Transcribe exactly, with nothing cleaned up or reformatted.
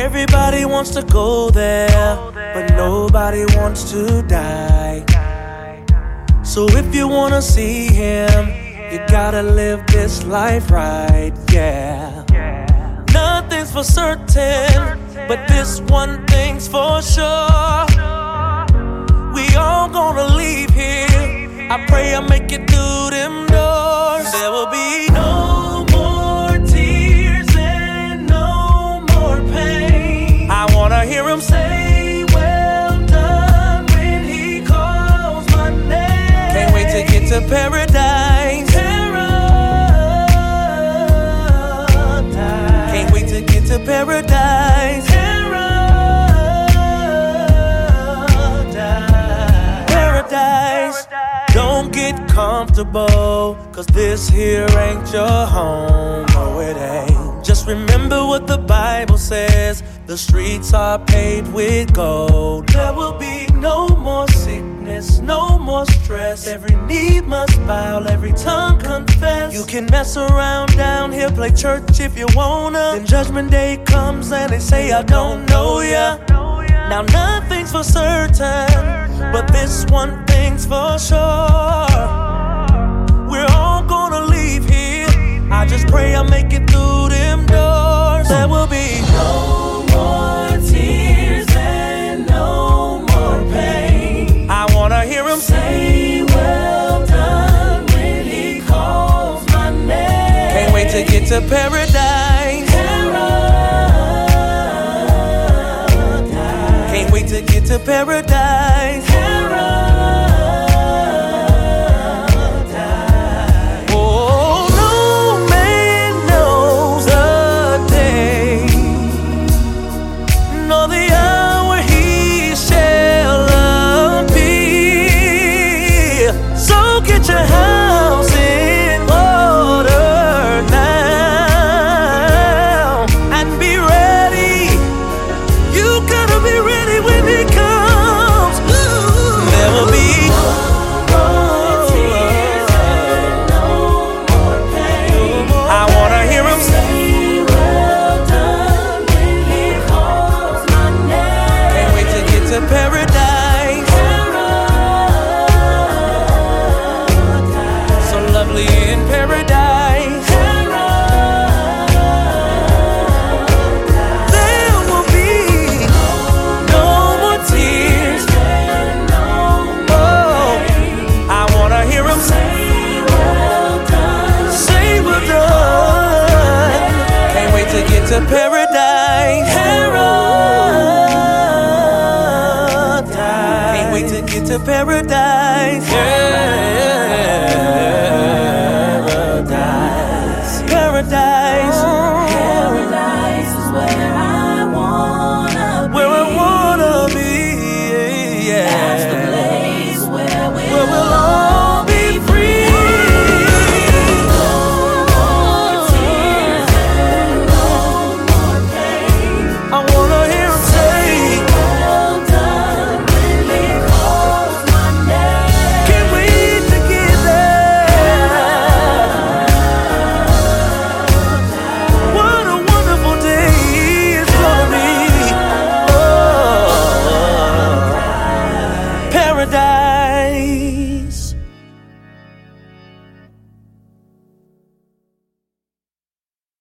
Everybody wants to go there, but nobody wants to die. So if you wanna see him, you gotta live this life right, yeah. Nothing's for certain, but this one thing's for sure. We all gonna leave here. I pray I make it through them doors. There will be no more tears and no more pain. I wanna hear him say, well done, when he calls my name. Can't wait to get to paradise. Paradise. Can't wait to get to paradise. Don't get comfortable, cause this here ain't your home. No, it ain't. Just remember what the Bible says. The streets are paved with gold. There will be no more sickness, no more stress. Every knee must bow, every tongue confess. You can mess around down here, play church if you wanna. Then judgment day comes and they say I don't know ya. Now nothing's for certain, but this one thing's for sure. We're all gonna leave here. I just pray I make it through them doors. There will be no more tears and no more pain. I wanna hear him say, well done, when he calls my name. Can't wait to get to paradise. Can't wait to get to paradise. Paradise. Oh, no man knows the day, nor the hour he shall appear. So get your house in order now and be ready. You gotta be ready. When he comes, ooh, there will be no more tears and no more pain. I wanna hear him say, well done, when he calls my name. Can't wait to get to paradise. Paradise. So lovely in paradise. To paradise. Paradise. Can't wait to get to paradise.